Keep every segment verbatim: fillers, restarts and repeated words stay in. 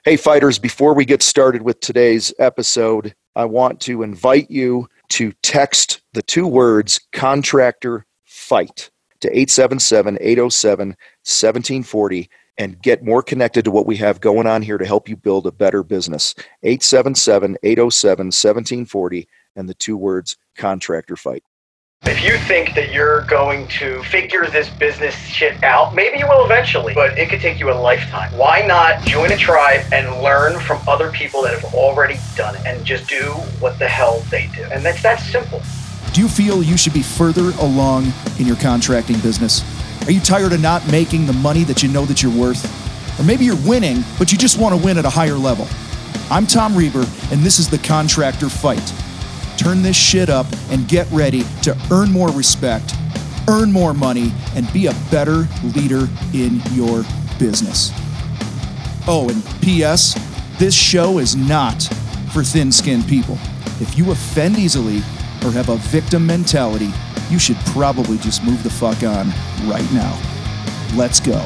Hey, fighters, before we get started with today's episode, I want to invite you to text the two words contractor fight to eight seven seven, eight oh seven, one seven four oh and get more connected to what we have going on here to help you build a better business. eight seven seven, eight oh seven, one seven four oh and the two words contractor fight. If you think that you're going to figure this business shit out, maybe you will eventually, but it could take you a lifetime. Why not join a tribe and learn from other people that have already done it and just do what the hell they do? And that's that simple. Do you feel you should be further along in your contracting business? Are you tired of not making the money that you know that you're worth? Or maybe you're winning, but you just want to win at a higher level. I'm Tom Reber, and this is the Contractor Fight. Turn this shit up and get ready to earn more respect, earn more money, and be a better leader in your business. Oh, and P S, this show is not for thin-skinned people. If you offend easily or have a victim mentality, you should probably just move the fuck on right now. Let's go.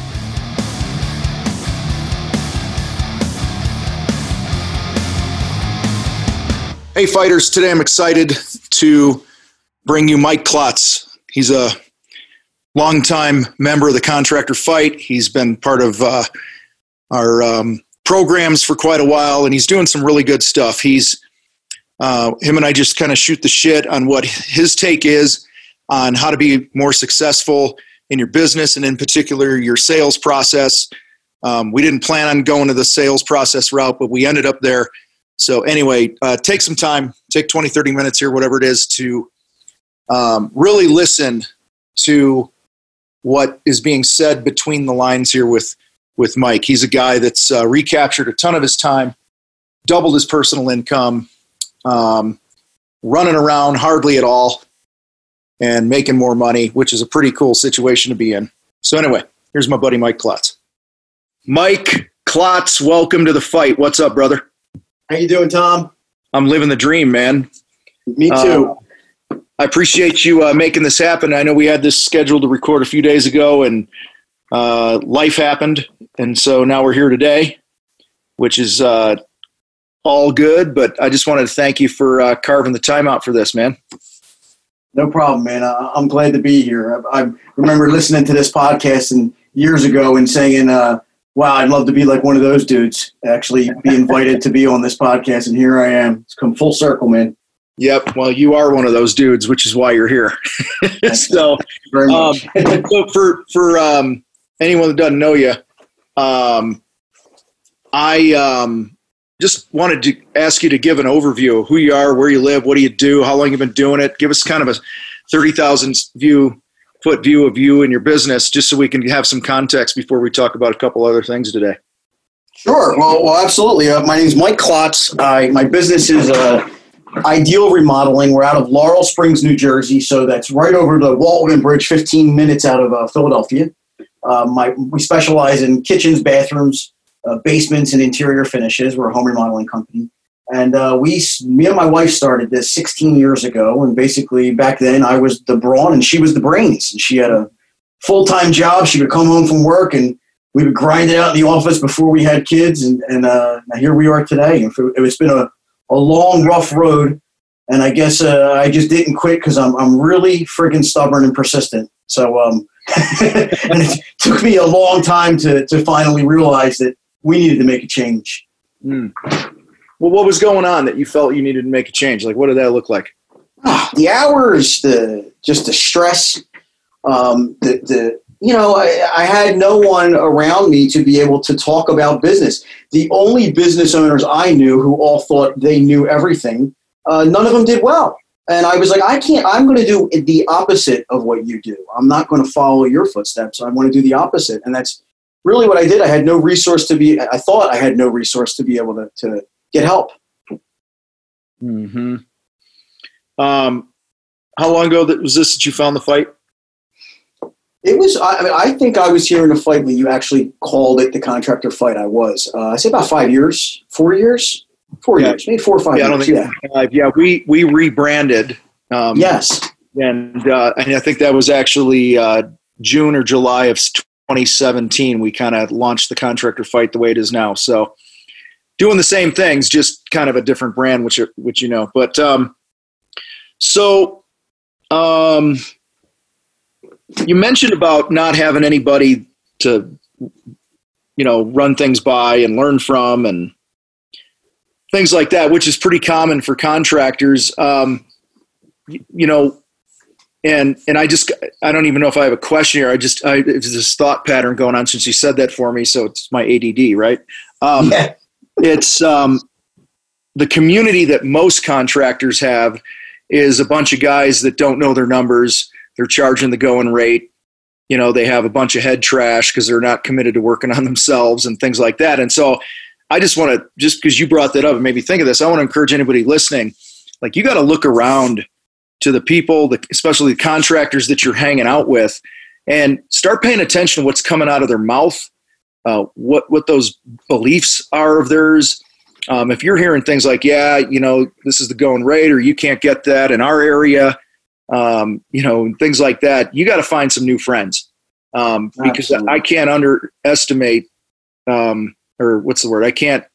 Hey, fighters. Today I'm excited to bring you Mike Klotz. He's a longtime member of the Contractor Fight. He's been part of uh, our um, programs for quite a while, and he's doing some really good stuff. He's uh, him and I just kind of shoot the shit on what his take is on how to be more successful in your business, and in particular, your sales process. Um, we didn't plan on going to the sales process route, but we ended up there. So anyway, uh, take some time, take twenty, thirty minutes here, whatever it is, to um, really listen to what is being said between the lines here with, with Mike. He's a guy that's uh, recaptured a ton of his time, doubled his personal income, um, running around hardly at all, and making more money, which is a pretty cool situation to be in. So anyway, here's my buddy Mike Klotz. Mike Klotz, welcome to the fight. What's up, brother? How you doing, Tom? I'm living the dream, man. Me too. Uh, I appreciate you uh, making this happen. I know we had this scheduled to record a few days ago, and uh, life happened, and so now we're here today, which is uh, all good, but I just wanted to thank you for uh, carving the time out for this, man. No problem, man. Uh, I'm glad to be here. I, I remember listening to this podcast and years ago and saying, uh, wow, I'd love to be like one of those dudes, actually be invited to be on this podcast, and here I am. It's come full circle, man. Yep. Well, you are one of those dudes, which is why you're here. so, very much. um, so for for um, anyone that doesn't know you, um, I um, just wanted to ask you to give an overview of who you are, where you live, what do you do, how long you've been doing it. Give us kind of a thirty thousand view. foot view of you and your business, just so we can have some context before we talk about a couple other things today. Sure. Well, well absolutely. Uh, my name is Mike Klotz. I, my business is uh, Ideal Remodeling. We're out of Laurel Springs, New Jersey, so that's right over the Walt Whitman Bridge, fifteen minutes out of uh, Philadelphia. Uh, my, we specialize in kitchens, bathrooms, uh, basements, and interior finishes. We're a home remodeling company. And uh, we, me and my wife started this sixteen years ago. And basically back then I was the brawn and she was the brains. And she had a full-time job. She would come home from work and we would grind it out in the office before we had kids. And, and uh, now here we are today. And for, it's been a, a long, rough road. And I guess uh, I just didn't quit because I'm, I'm really friggin' stubborn and persistent. So um, and it took me a long time to, to finally realize that we needed to make a change. Mm. Well, what was going on that you felt you needed to make a change? Like, what did that look like? The hours, the just the stress, um, the the you know, I, I had no one around me to be able to talk about business. The only business owners I knew who all thought they knew everything, uh, none of them did well. And I was like, I can't. I'm going to do the opposite of what you do. I'm not going to follow your footsteps. I want to do the opposite, and that's really what I did. I had no resource to be. I thought I had no resource to be able to to. get help. Mm-hmm. Um, how long ago that was this that you found the fight? It was, I, I mean, I think I was hearing the fight when you actually called it the Contractor Fight. I was, uh, I say about five years, four years, four yeah. years, maybe four or five yeah, years. I don't think yeah. Five. Yeah. We, we rebranded. Um, yes. And, uh, and I think that was actually uh, June or July of twenty seventeen. We kind of launched the Contractor Fight the way it is now. So, doing the same things, just kind of a different brand, which, which you know. But um, so um, you mentioned about not having anybody to, you know, run things by and learn from and things like that, which is pretty common for contractors. Um, you, you know, and and I just I don't even know if I have a question here. I just I, it's this thought pattern going on since you said that for me. So it's my A D D, right? Um, yeah. It's um, the community that most contractors have is a bunch of guys that don't know their numbers. They're charging the going rate. You know, they have a bunch of head trash because they're not committed to working on themselves and things like that. And so I just want to, just because you brought that up and made me think of this, I want to encourage anybody listening, like you got to look around to the people, the, especially the contractors that you're hanging out with, and start paying attention to what's coming out of their mouth, uh, what, what those beliefs are of theirs. Um, if you're hearing things like, yeah, you know, this is the going rate, or you can't get that in our area, um, you know, things like that, you got to find some new friends, um, because Absolutely. I can't underestimate, um, or what's the word? I can't,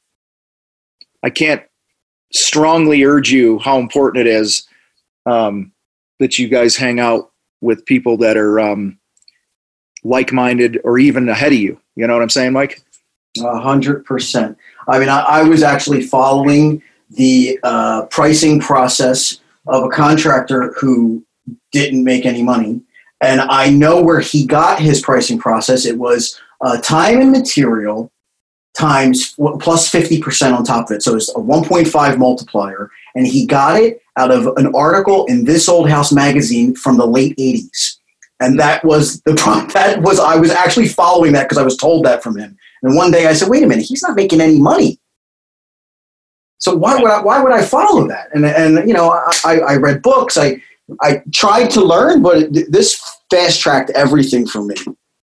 I can't strongly urge you how important it is, um, that you guys hang out with people that are, um, like-minded or even ahead of you. You know what I'm saying, Mike? A hundred percent. I mean, I, I was actually following the uh, pricing process of a contractor who didn't make any money. And I know where he got his pricing process. It was uh, time and material times plus fifty percent on top of it. So it's a one point five multiplier. And he got it out of an article in This Old House magazine from the late eighties. And that was the that was I was actually following that because I was told that from him. And one day I said, wait a minute, he's not making any money. So why would I, why would I follow that? And, and you know, I, I read books. I, I tried to learn, but this fast-tracked everything for me.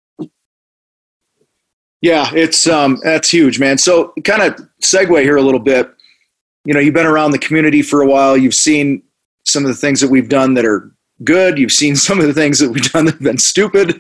Yeah, it's um, that's huge, man. So kind of segue here a little bit. You know, you've been around the community for a while. You've seen some of the things that we've done that are good. You've seen some of the things that we've done that have been stupid.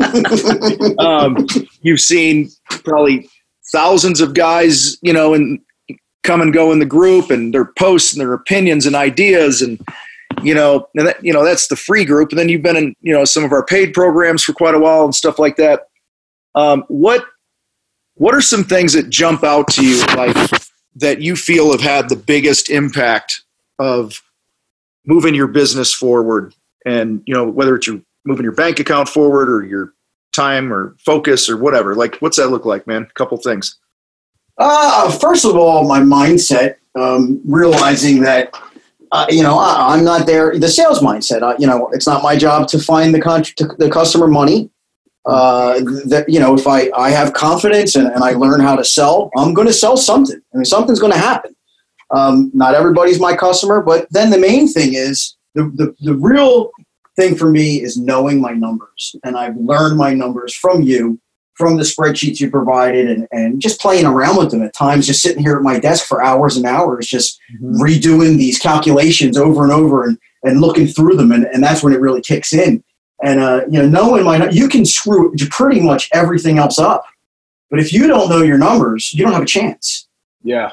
um, you've seen probably thousands of guys, you know, and come and go in the group and their posts and their opinions and ideas. And, you know, and that, you know, that's the free group. And then you've been in, you know, some of our paid programs for quite a while and stuff like that. Um, what, what are some things that jump out to you, like that you feel have had the biggest impact of moving your business forward? And, you know, whether it's your moving your bank account forward or your time or focus or whatever, like, what's that look like, man? A couple things. Uh, first of all, my mindset, um, realizing that, uh, you know, I, I'm not there. The sales mindset, uh, you know, it's not my job to find the con- to the customer money. Uh, that, you know, if I, I have confidence and, and I learn how to sell, I'm going to sell something. I mean, something's going to happen. Um, not everybody's my customer, but then the main thing is, The, the the real thing for me is knowing my numbers. And I've learned my numbers from you, from the spreadsheets you provided, and, and just playing around with them at times, just sitting here at my desk for hours and hours, just mm-hmm. redoing these calculations over and over and, and looking through them. And, and that's when it really kicks in. And, uh, you know, knowing my, you can screw pretty much everything else up. But if you don't know your numbers, you don't have a chance. Yeah.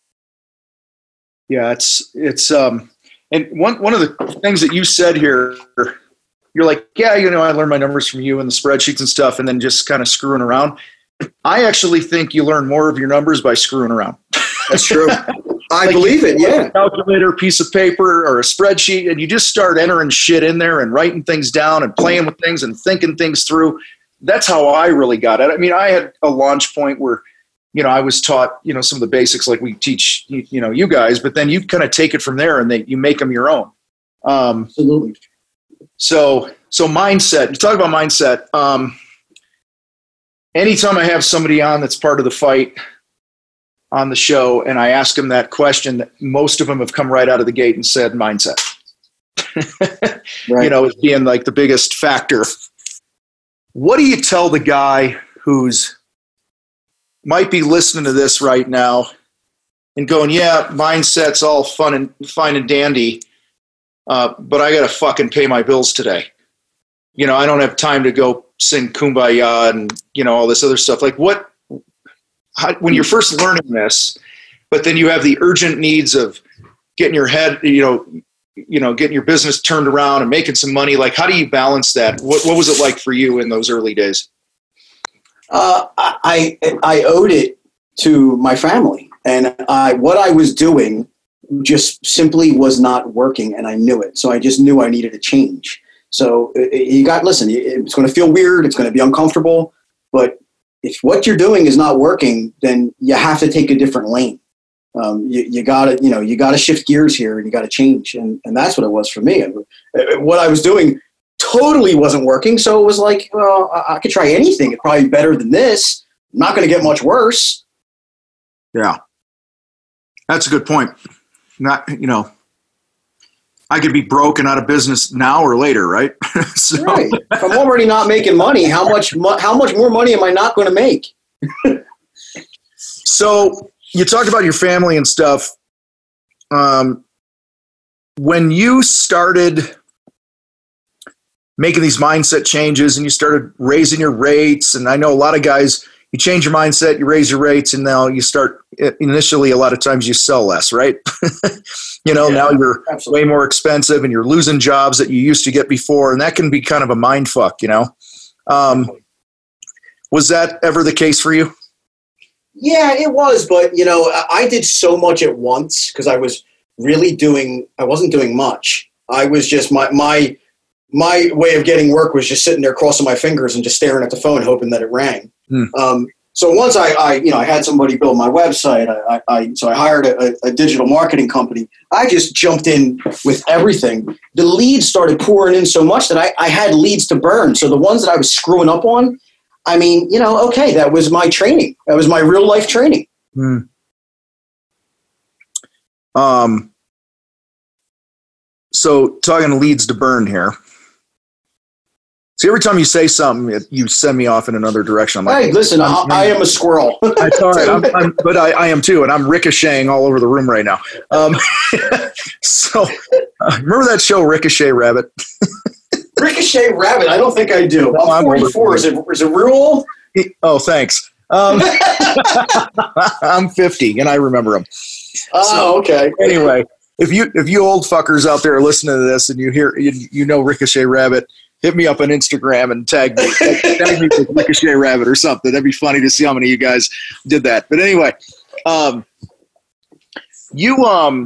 Yeah, it's, it's, um, and one, one of the things that you said here, you're like, yeah, you know, I learned my numbers from you and the spreadsheets and stuff, and then just kind of screwing around. I actually think you learn more of your numbers by screwing around. That's true. I like believe it, yeah. A calculator, piece of paper, or a spreadsheet, and you just start entering shit in there and writing things down and playing with things and thinking things through. That's how I really got it. I mean, I had a launch point where, you know, I was taught, you know, some of the basics like we teach, you, you know, you guys, but then you kind of take it from there and they, you make them your own. Um, Absolutely. So, so mindset, you talk about mindset. Um, anytime I have somebody on that's part of the fight on the show and I ask them that question, most of them have come right out of the gate and said mindset, right. You know, as being like the biggest factor. What do you tell the guy who's might be listening to this right now and going, yeah, mindset's all fun and fine and dandy, uh, but I got to fucking pay my bills today. You know, I don't have time to go sing Kumbaya and, you know, all this other stuff. Like what, how, when you're first learning this, but then you have the urgent needs of getting your head, you know, you know, getting your business turned around and making some money. Like, how do you balance that? What, what was it like for you in those early days? Uh, I, I owed it to my family, and I, what I was doing just simply was not working, and I knew it. So I just knew I needed a change. So you got, listen, it's going to feel weird. It's going to be uncomfortable, but if what you're doing is not working, then you have to take a different lane. Um, you, you gotta, you know, you gotta shift gears here, and you gotta change. And, and that's what it was for me. What I was doing totally wasn't working. So it was like, well, I, I could try anything. It's probably better than this. I'm not going to get much worse. Yeah. That's a good point. Not, you know, I could be broke and out of business now or later, right? So. Right. If I'm already not making money, how much, how much more money am I not going to make? So you talked about your family and stuff. Um, when you started making these mindset changes and you started raising your rates, and I know a lot of guys, you change your mindset, you raise your rates, and now you start, initially a lot of times you sell less, right? You know, yeah, now you're absolutely way more expensive and you're losing jobs that you used to get before, and that can be kind of a mind fuck, you know? Um, was that ever the case for you? Yeah, it was, but you know, I did so much at once because I was really doing, I wasn't doing much. I was just, my, my, my way of getting work was just sitting there crossing my fingers and just staring at the phone, hoping that it rang. Hmm. Um, so once I, I, you know, I had somebody build my website, I, I, I so I hired a, a digital marketing company. I just jumped in with everything. The leads started pouring in so much that I, I had leads to burn. So the ones that I was screwing up on, I mean, you know, okay, that was my training. That was my real life training. Hmm. Um. So talking leads to burn here. See, every time you say something, it, you send me off in another direction. I'm like, hey, listen, I, I am a squirrel. That's all right, I'm, I'm, but I, I am too, and I'm ricocheting all over the room right now. Um, so, uh, remember that show, Ricochet Rabbit? Ricochet Rabbit? I don't think I do. No, I'm forty-four. Is it, is it real old? Oh, thanks. Um, I'm fifty, and I remember him. Oh, so, okay. Anyway, if you if you old fuckers out there are listening to this and you hear you, you know Ricochet Rabbit, hit me up on Instagram and tag me, tag me with Ricochet Rabbit or something. That'd be funny to see how many of you guys did that. But anyway, um, you um,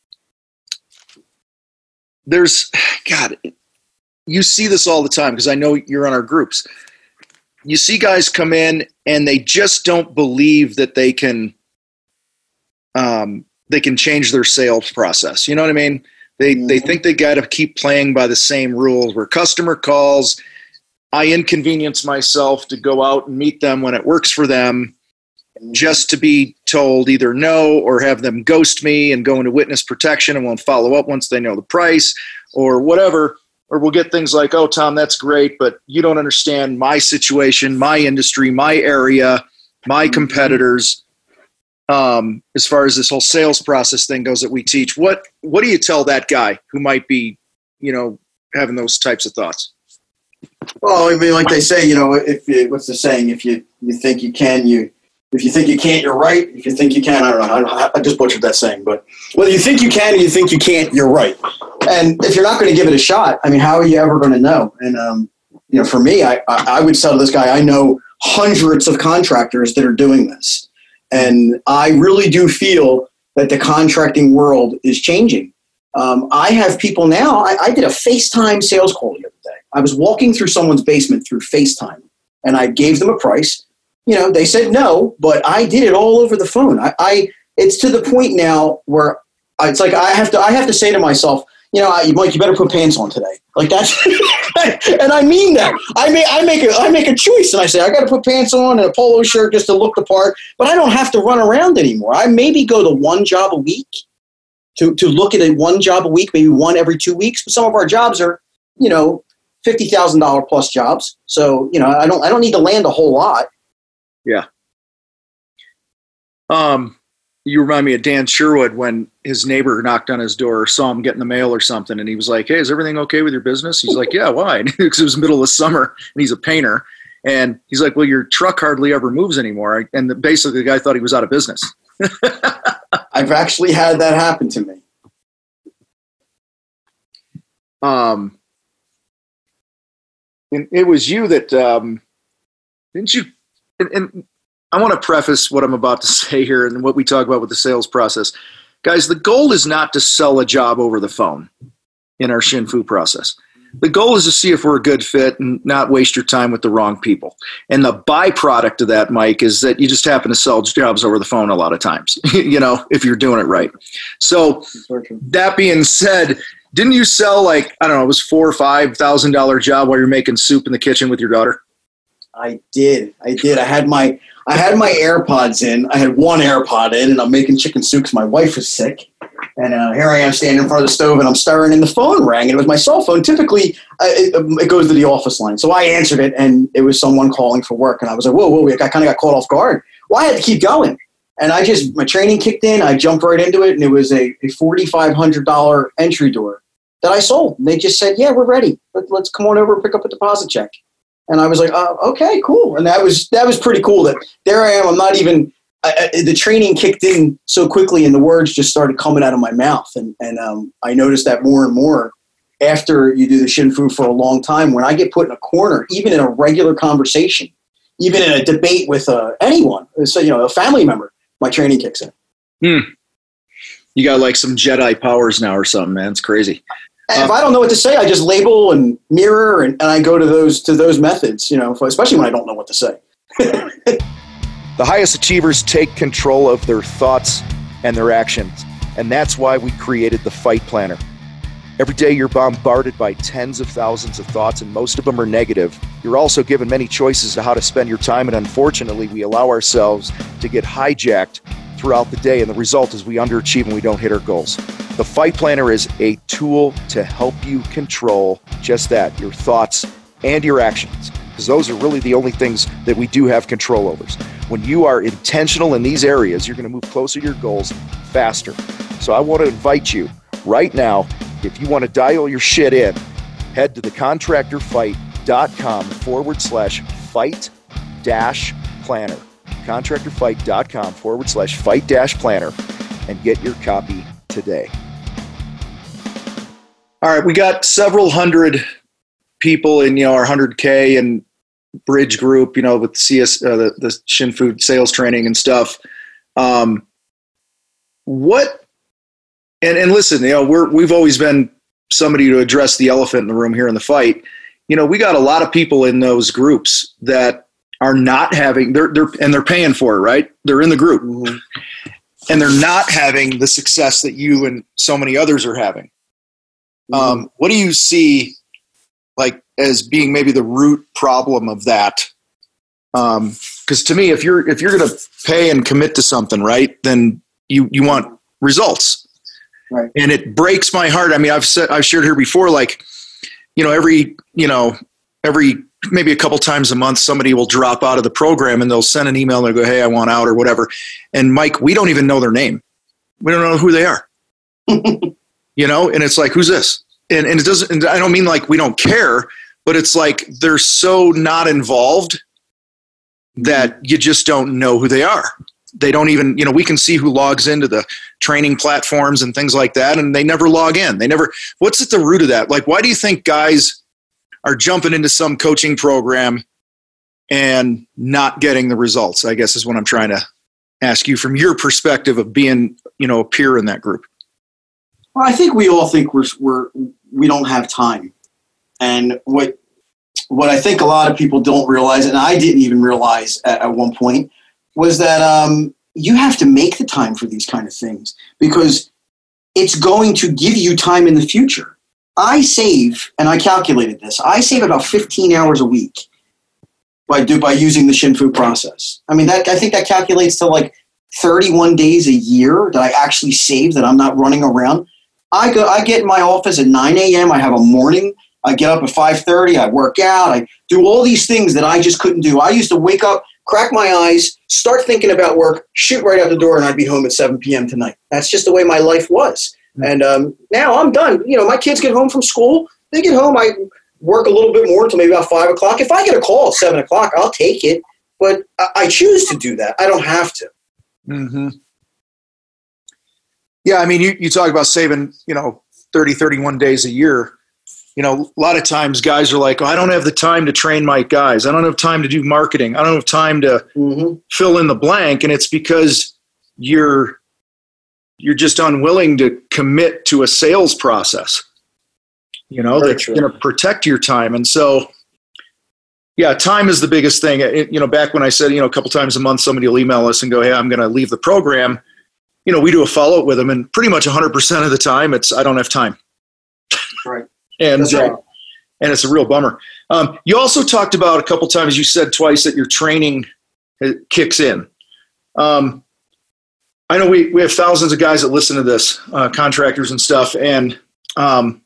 there's God, you see this all the time because I know you're on our groups. You see guys come in and they just don't believe that they can, um, they can change their sales process. You know what I mean? They they think they got to keep playing by the same rules where customer calls, I inconvenience myself to go out and meet them when it works for them just to be told either no or have them ghost me and go into witness protection and won't follow up once they know the price or whatever. Or we'll get things like, oh, Tom, that's great, but you don't understand my situation, my industry, my area, my competitors. Um, as far as this whole sales process thing goes that we teach, what what do you tell that guy who might be, you know, having those types of thoughts? Well, I mean, like they say, you know, if you, what's the saying? If you, you think you can, you if you think you can't, you're right. If you think you can, I don't know. I, don't, I just butchered that saying, but whether you think you can or you think you can't, you're right. And if you're not going to give it a shot, I mean, how are you ever going to know? And um, you know, for me, I, I I would tell this guy, I know hundreds of contractors that are doing this. And I really do feel that the contracting world is changing. Um, I have people now, I, I did a FaceTime sales call the other day. I was walking through someone's basement through FaceTime, and I gave them a price. You know, they said no, but I did it all over the phone. I, I it's to the point now where I, it's like I have to I have to say to myself, you know, I, Mike, you better put pants on today. Like that's, and I mean that. I make I make a I make a choice, and I say I got to put pants on and a polo shirt just to look the part. But I don't have to run around anymore. I maybe go to one job a week, to to look at a one job a week, maybe one every two weeks. But some of our jobs are, you know, fifty thousand dollar plus jobs. So you know, I don't I don't need to land a whole lot. Yeah. Um. You remind me of Dan Sherwood when his neighbor knocked on his door or saw him getting the mail or something. And he was like, hey, is everything okay with your business? He's like, yeah, why? Because it was middle of summer and he's a painter. And he's like, well, your truck hardly ever moves anymore. And the, basically the guy thought he was out of business. I've actually had that happen to me. Um, and it was you that, um, didn't you, and, and I want to preface what I'm about to say here and what we talk about with the sales process. Guys, the goal is not to sell a job over the phone in our Shin-Fu process. The goal is to see if we're a good fit and not waste your time with the wrong people. And the byproduct of that, Mike, is that you just happen to sell jobs over the phone a lot of times, you know, if you're doing it right. So that being said, didn't you sell like, I don't know, it was four or five thousand dollar job while you're making soup in the kitchen with your daughter? I did. I did. I had my I had my AirPods in. I had one AirPod in, and I'm making chicken soup because my wife was sick. And uh, here I am standing in front of the stove, and I'm stirring, and the phone rang, and it was my cell phone. Typically, uh, it, it goes to the office line. So I answered it, and it was someone calling for work. And I was like, whoa, whoa, I kind of got caught off guard. Well, I had to keep going. And I just, my training kicked in. I jumped right into it, and it was a, a forty-five hundred dollars entry door that I sold. And they just said, yeah, we're ready. Let, let's come on over and pick up a deposit check. And I was like, uh, okay, cool. And that was that was pretty cool that there I am. I'm not even I, I, the training kicked in so quickly and the words just started coming out of my mouth. And, and um, I noticed that more and more after you do the Shin-Fu for a long time. When I get put in a corner, even in a regular conversation, even in a debate with uh, anyone, so, you know, a family member, my training kicks in. Hmm. You got like some Jedi powers now or something, man. It's crazy. And if I don't know what to say, I just label and mirror, and, and I go to those to those methods, you know, especially when I don't know what to say. The highest achievers take control of their thoughts and their actions, and that's why we created the Fight Planner. Every day you're bombarded by tens of thousands of thoughts, and most of them are negative. You're also given many choices to how to spend your time, and unfortunately, we allow ourselves to get hijacked throughout the day, and the result is we underachieve and we don't hit our goals. The Fight Planner is a tool to help you control just that, your thoughts and your actions, because those are really the only things that we do have control over. When you are intentional in these areas, you're going to move closer to your goals faster. So I want to invite you right now, if you want to dial your shit in, head to thecontractorfight.com forward slash fight dash planner. contractorfight.com forward slash fight dash planner and get your copy today. All right, we got several hundred people in, you know, our one hundred K and bridge group, you know, with C S, uh, the, the Shin-Fu sales training and stuff. Um, what, and, and listen, you know, we're, we've always been somebody to address the elephant in the room here in the fight. You know, we got a lot of people in those groups that are not having, they're, they're, and they're paying for it, right? They're in the group. Mm-hmm. And they're not having the success that you and so many others are having. Mm-hmm. Um, what do you see like as being maybe the root problem of that? Um, cause to me, if you're, if you're going to pay and commit to something, right, then you, you want results. Right. And it breaks my heart. I mean, I've said, I've shared here before, like, you know, every, you know, every, maybe a couple times a month, somebody will drop out of the program and they'll send an email and they'll go, hey, I want out or whatever. And Mike, we don't even know their name. We don't know who they are, you know? And it's like, who's this? And, and it doesn't, and I don't mean like we don't care, but it's like they're so not involved that you just don't know who they are. They don't even, you know, we can see who logs into the training platforms and things like that, and they never log in. They never, what's at the root of that? Like, why do you think guys are jumping into some coaching program and not getting the results, I guess is what I'm trying to ask you from your perspective of being, you know, a peer in that group? Well, I think we all think we're, we're, we don't have time. And what, what I think a lot of people don't realize, and I didn't even realize at, at one point, was that um, you have to make the time for these kind of things because it's going to give you time in the future. I save, and I calculated this, I save about fifteen hours a week by do by using the Shin-Fu process. I mean, that I think that calculates to like thirty-one days a year that I actually save, that I'm not running around. I go, I get in my office at nine a.m. I have a morning. I get up at five thirty. I work out. I do all these things that I just couldn't do. I used to wake up, crack my eyes, start thinking about work, shoot right out the door, and I'd be home at seven p.m. tonight. That's just the way my life was. And um, now I'm done. You know, my kids get home from school. They get home. I work a little bit more until maybe about five o'clock. If I get a call at seven o'clock, I'll take it. But I, I choose to do that. I don't have to. Mm-hmm. Yeah, I mean, you, you talk about saving, you know, thirty, thirty-one days a year. You know, a lot of times guys are like, oh, I don't have the time to train my guys. I don't have time to do marketing. I don't have time to mm-hmm. fill in the blank. And it's because you're you're just unwilling to commit to a sales process, you know, Very that's going to protect your time. And so, yeah, time is the biggest thing. It, you know, back when I said, you know, a couple times a month, somebody will email us and go, hey, I'm going to leave the program. You know, we do a follow-up with them, and pretty much one hundred percent of the time, it's I don't have time. Right. and right. Uh, and it's a real bummer. Um, you also talked about a couple times, you said twice that your training kicks in. Um, I know we, we have thousands of guys that listen to this, uh, contractors and stuff, and um,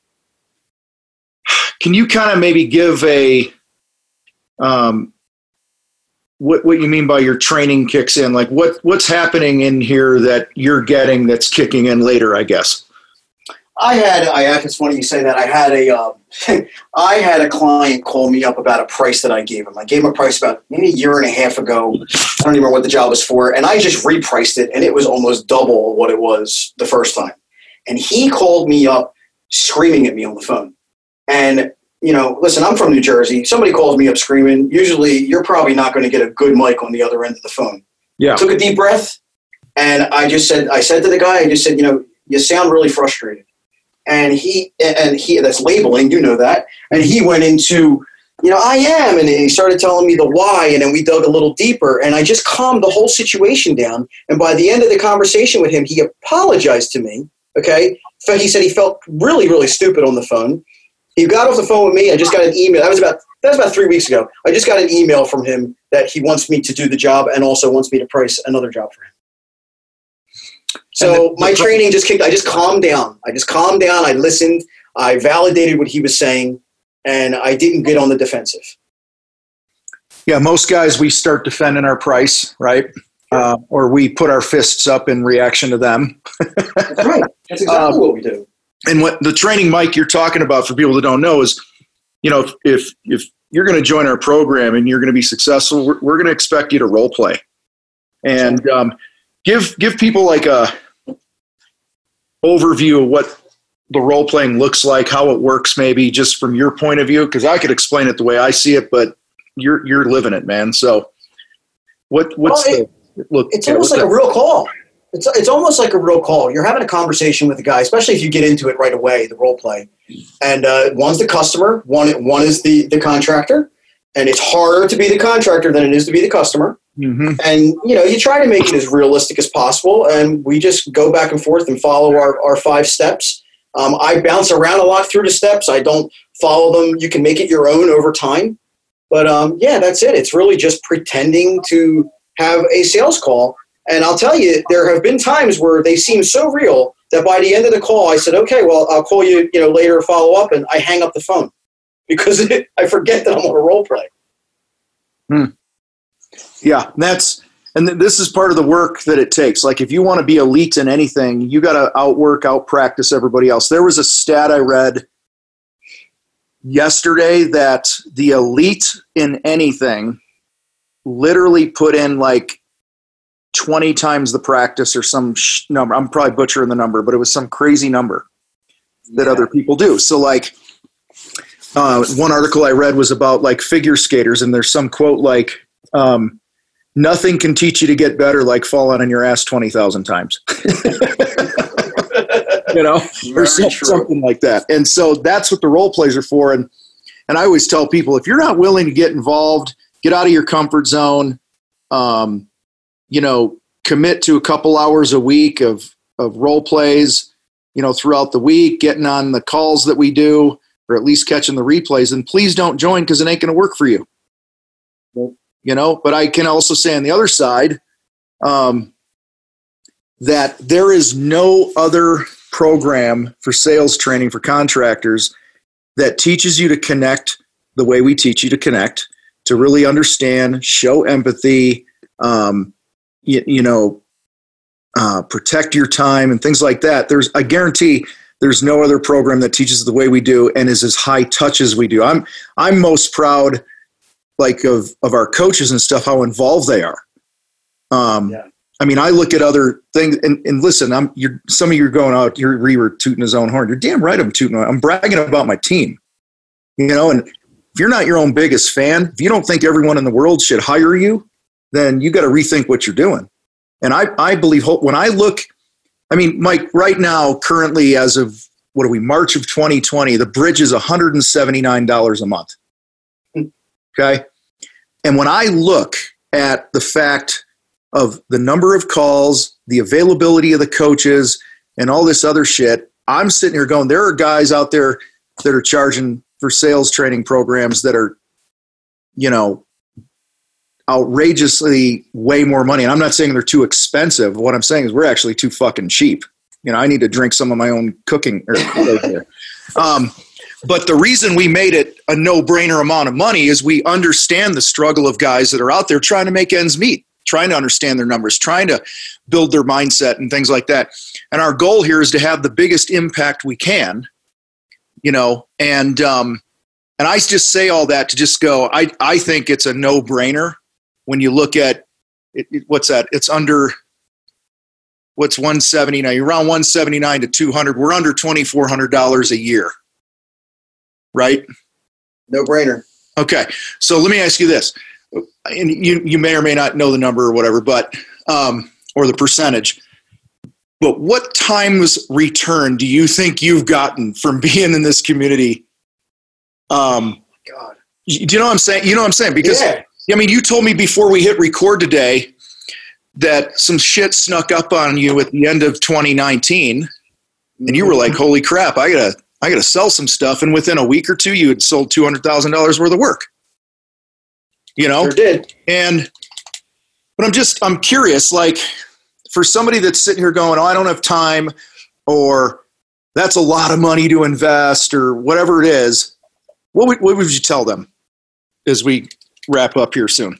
can you kind of maybe give a um, what what you mean by your training kicks in? Like what what's happening in here that you're getting that's kicking in later, I guess? I had, I it's funny you say that. I had a, uh, I had a client call me up about a price that I gave him. I gave him a price about maybe a year and a half ago. I don't even remember what the job was for. And I just repriced it, and it was almost double what it was the first time. And he called me up screaming at me on the phone. And, you know, listen, I'm from New Jersey. Somebody calls me up screaming. Usually you're probably not going to get a good mic on the other end of the phone. Yeah. I took a deep breath, and I just said, I said to the guy, I just said, you know, you sound really frustrated. And he, and he, that's labeling, you know that. And he went into, you know, I am. And he started telling me the why. And then we dug a little deeper. And I just calmed the whole situation down. And by the end of the conversation with him, he apologized to me. Okay. So he said he felt really, really stupid on the phone. He got off the phone with me. I just got an email. That was about, that was about three weeks ago. I just got an email from him that he wants me to do the job and also wants me to price another job for him. So my training just kicked, I just calmed down. I just calmed down. I listened. I validated what he was saying, and I didn't get on the defensive. Yeah, most guys, we start defending our price, right? Uh, or we put our fists up in reaction to them. That's right. That's exactly um, what we do. And what the training, Mike, you're talking about for people that don't know is, you know, if if, if you're going to join our program and you're going to be successful, we're, we're going to expect you to role play. And um, give give people like a overview of what the role playing looks like, how it works, maybe just from your point of view, because I could explain it the way I see it, but you're you're living it, man. So what what's well, it, the look? It's yeah, almost like that? a real call. It's it's almost like a real call. You're having a conversation with a guy, especially if you get into it right away, the role play. And uh, one's the customer, one one is the the contractor, and it's harder to be the contractor than it is to be the customer. Mm-hmm. And, you know, you try to make it as realistic as possible, and we just go back and forth and follow our, our five steps. Um, I bounce around a lot through the steps. I don't follow them. You can make it your own over time. But, um, yeah, that's it. It's really just pretending to have a sales call. And I'll tell you, there have been times where they seem so real that by the end of the call, I said, okay, well, I'll call you, you know, later, follow up, and I hang up the phone because it, I forget that I'm on a role play. Hmm. Yeah, that's and th- this is part of the work that it takes. Like if you want to be elite in anything, you got to outwork, outpractice everybody else. There was a stat I read yesterday that the elite in anything literally put in like twenty times the practice or some sh- number. I'm probably butchering the number, but it was some crazy number that yeah. other people do. So like uh, one article I read was about like figure skaters, and there's some quote like, um, nothing can teach you to get better like falling on your ass twenty thousand times. You know, or some, something like that. And so that's what the role plays are for. And, and I always tell people, if you're not willing to get involved, get out of your comfort zone, um, you know, commit to a couple hours a week of, of role plays, you know, throughout the week, getting on the calls that we do, or at least catching the replays, and please don't join because it ain't going to work for you. Nope. You know, but I can also say on the other side um, that there is no other program for sales training for contractors that teaches you to connect the way we teach you to connect, to really understand, show empathy, um, you, you know, uh, protect your time and things like that. There's, I guarantee there's no other program that teaches the way we do and is as high touch as we do. I'm, I'm most proud like of, of our coaches and stuff, how involved they are. Um, yeah. I mean, I look at other things, and, and listen, I'm you're some of you are going out, you're Reaver tooting his own horn. You're damn right I'm tooting. I'm bragging about my team. You know, and if you're not your own biggest fan, if you don't think everyone in the world should hire you, then you got to rethink what you're doing. And I, I believe when I look, I mean, Mike, right now, currently as of, what are we, March of twenty twenty, the bridge is one hundred seventy-nine dollars a month. Okay. And when I look at the fact of the number of calls, the availability of the coaches, and all this other shit, I'm sitting here going, there are guys out there that are charging for sales training programs that are, you know, outrageously way more money. And I'm not saying they're too expensive. What I'm saying is we're actually too fucking cheap. You know, I need to drink some of my own cooking. Or, um, but the reason we made it a no-brainer amount of money is we understand the struggle of guys that are out there trying to make ends meet, trying to understand their numbers, trying to build their mindset and things like that. And our goal here is to have the biggest impact we can, you know, and um, and I just say all that to just go, I, I think it's a no-brainer when you look at, it, it, what's that? It's under, what's one seventy now? You're around one seventy-nine to two hundred. We're under twenty-four hundred dollars a year, right? No-brainer. Okay, so let me ask you this. And you, you may or may not know the number or whatever, but um, or the percentage. But what times return do you think you've gotten from being in this community? Um, God, do you know what I'm saying? You know what I'm saying? Because yeah. I mean, you told me before we hit record today that some shit snuck up on you at the end of twenty nineteen, and you were like, "Holy crap! I gotta, I gotta sell some stuff." And within a week or two, you had sold two hundred thousand dollars worth of work. You know, sure did. And but I'm just, I'm curious, like, for somebody that's sitting here going, "Oh, I don't have time," or "That's a lot of money to invest," or whatever it is, what would, what would you tell them as we wrap up here soon?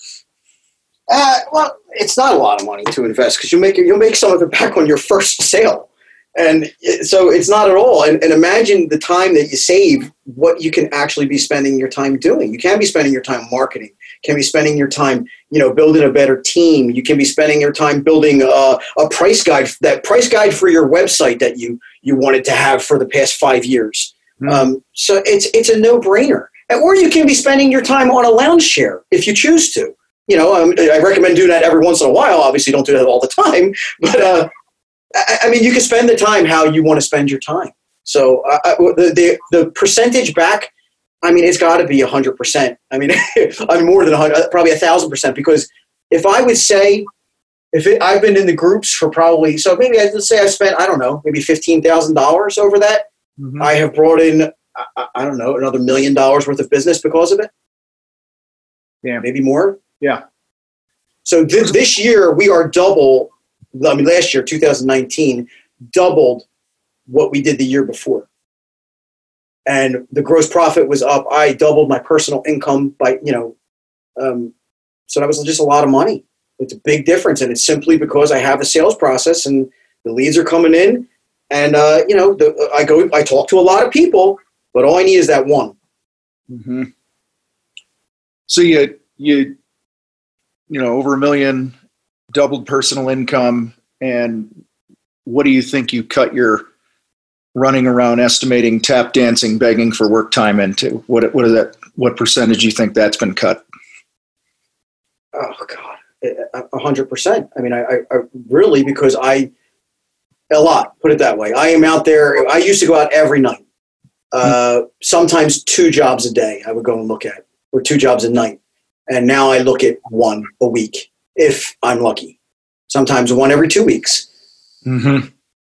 Uh, well, it's not a lot of money to invest because you make you'll make some of it back on your first sale, and it, so it's not at all. And, and imagine the time that you save, what you can actually be spending your time doing. You can be spending your time marketing. You can be spending your time, you know, building a better team. You can be spending your time building a, a price guide, that price guide for your website that you you wanted to have for the past five years. Mm-hmm. Um, so it's it's a no-brainer. Or you can be spending your time on a lounge chair if you choose to. You know, um, I recommend doing that every once in a while. Obviously, don't do that all the time. But, uh, I, I mean, you can spend the time how you want to spend your time. So uh, the, the the percentage back, I mean, it's got to be one hundred percent. I mean, I mean more than one hundred, probably one thousand percent. Because if I would say, if it, I've been in the groups for probably, so maybe let's say I spent, I don't know, maybe fifteen thousand dollars over that. Mm-hmm. I have brought in, I, I don't know, another million dollars worth of business because of it. Yeah. Maybe more. Yeah. So th- this year we are double, I mean last year, two thousand nineteen, doubled what we did the year before. And the gross profit was up. I doubled my personal income by, you know, um, so that was just a lot of money. It's a big difference. And it's simply because I have a sales process and the leads are coming in. And, uh, you know, the, I go, I talk to a lot of people, but all I need is that one. Mm-hmm. So you, you, you know, over a million, doubled personal income. And what do you think you cut your running around estimating, tap dancing, begging for work time into? What, what is that? What percentage do you think that's been cut? Oh God, a hundred percent. I mean, I, I really, because I, a lot, put it that way. I am out there. I used to go out every night. Uh, sometimes two jobs a day I would go and look at, or two jobs a night. And now I look at one a week, if I'm lucky. Sometimes one every two weeks. Mm-hmm.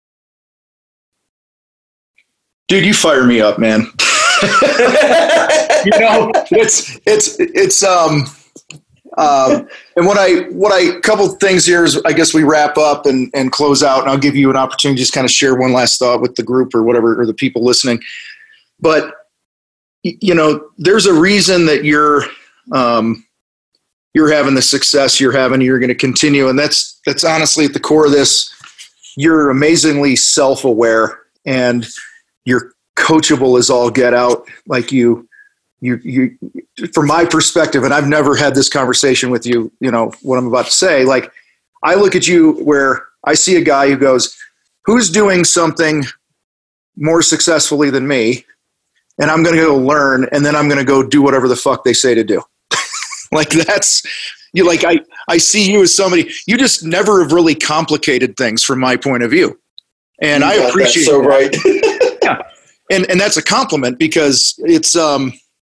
Dude, you fire me up, man. You know, it's, it's, it's, um, um, and what I, what I, couple things here is, I guess we wrap up and, and close out, and I'll give you an opportunity to just kind of share one last thought with the group or whatever, or the people listening. But, you know, there's a reason that you're, um, you're having the success you're having, you're going to continue. And that's, that's honestly at the core of this. You're amazingly self-aware and you're coachable as all get out. Like you, you, you, from my perspective, and I've never had this conversation with you, you know, what I'm about to say, like I look at you where I see a guy who goes, who's doing something more successfully than me? And I'm going to go learn, and then I'm going to go do whatever the fuck they say to do. Like that's, you like, I, I see you as somebody, you just never have really complicated things from my point of view. And you I appreciate so right. Yeah. And, and that's a compliment because it's, um,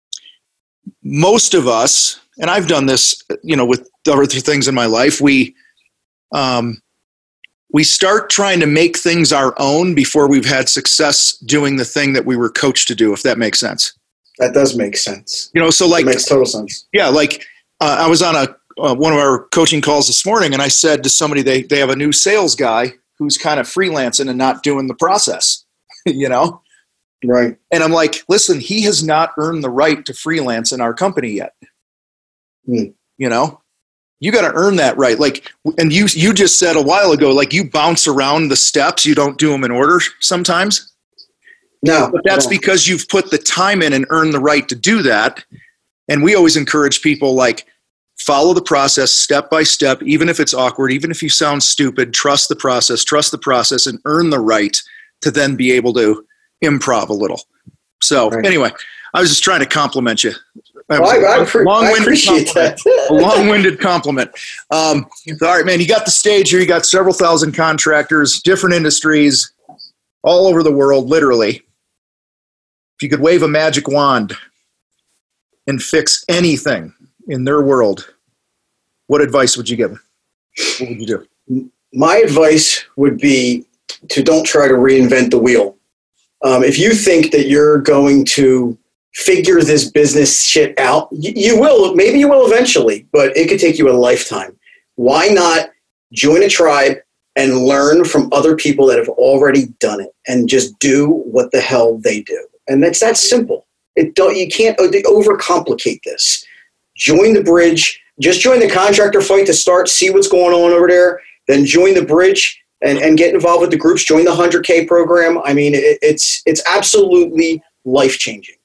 most of us, and I've done this, you know, with other things in my life, we, um, we start trying to make things our own before we've had success doing the thing that we were coached to do, if that makes sense. That does make sense. You know, so like, it makes total sense. Yeah. Like, uh, I was on a, uh, one of our coaching calls this morning, and I said to somebody, they, they have a new sales guy who's kind of freelancing and not doing the process, you know? Right. And I'm like, listen, he has not earned the right to freelance in our company yet. Hmm. You know, you got to earn that right. Like, and you, you just said a while ago, like you bounce around the steps. You don't do them in order sometimes. No, but that's no. because you've put the time in and earned the right to do that. And we always encourage people, like, follow the process step by step, even if it's awkward, even if you sound stupid, trust the process, trust the process, and earn the right to then be able to improv a little. So right. Anyway, I was just trying to compliment you. Well, I, I, pre- I appreciate that. A long-winded compliment. Um, all right, man, you got the stage here. You got several thousand contractors, different industries, all over the world, literally. If you could wave a magic wand and fix anything in their world, what advice would you give them? What would you do? My advice would be to don't try to reinvent the wheel. Um, if you think that you're going to figure this business shit out, you, you will, maybe you will eventually, but it could take you a lifetime. Why not join a tribe and learn from other people that have already done it and just do what the hell they do? And that's that simple. It don't, you can't overcomplicate this. Join the bridge. Just join the contractor fight to start, see what's going on over there. Then join the bridge and, and get involved with the groups. Join the one hundred K program. I mean, it, it's it's absolutely life-changing.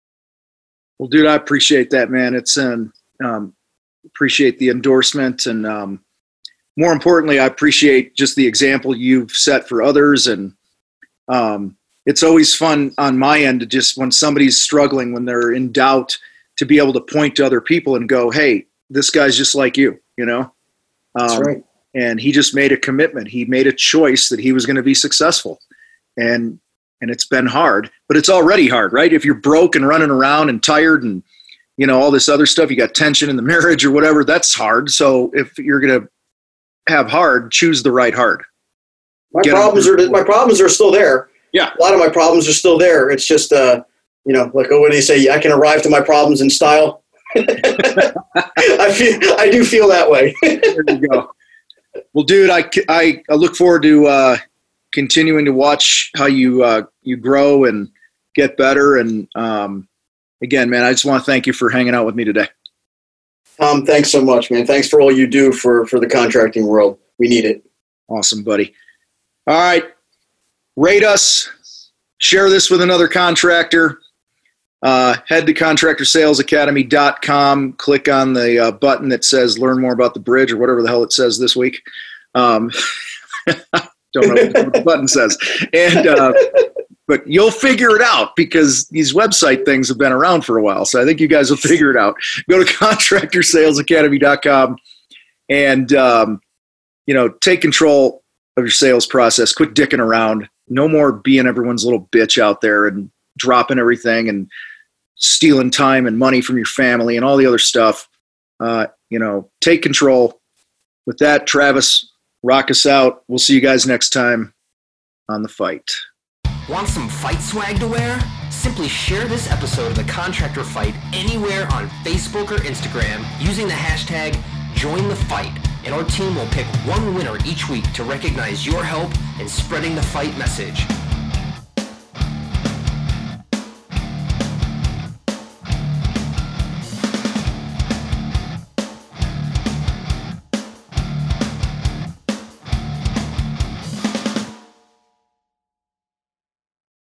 Well, dude, I appreciate that, man. It's um, um appreciate the endorsement, and um, more importantly, I appreciate just the example you've set for others. And um, it's always fun on my end to just, when somebody's struggling, when they're in doubt, to be able to point to other people and go, hey, this guy's just like you, you know? Um, That's right. And he just made a commitment. He made a choice that he was going to be successful. And and it's been hard, but it's already hard, right? If you're broke and running around and tired and, you know, all this other stuff, you got tension in the marriage or whatever, that's hard. So if you're going to have hard, choose the right hard. My Get problems are my problems are still there. Yeah. A lot of my problems are still there. It's just, uh, you know, like what do they say? I can arrive to my problems in style. I feel, I do feel that way. There you go. Well, dude, I, I, I look forward to uh, continuing to watch how you uh, you grow and get better. And um, again, man, I just want to thank you for hanging out with me today. Tom, thanks so much, man. Thanks for all you do for, for the contracting world. We need it. Awesome, buddy. All right. Rate us. Share this with another contractor. Uh, head to contractor sales academy dot com. Click on the uh, button that says learn more about the bridge, or whatever the hell it says this week. Um, don't know what the button says. And, uh, but you'll figure it out, because these website things have been around for a while. So I think you guys will figure it out. Go to contractor sales academy dot com and, um, you know, take control of your sales process. Quit dicking around. No more being everyone's little bitch out there and dropping everything and stealing time and money from your family and all the other stuff. Uh, you know, take control. With that, Travis, rock us out. We'll see you guys next time on The Fight. Want some fight swag to wear? Simply share this episode of The Contractor Fight anywhere on Facebook or Instagram using the hashtag JoinTheFight, and our team will pick one winner each week to recognize your help in spreading the fight message.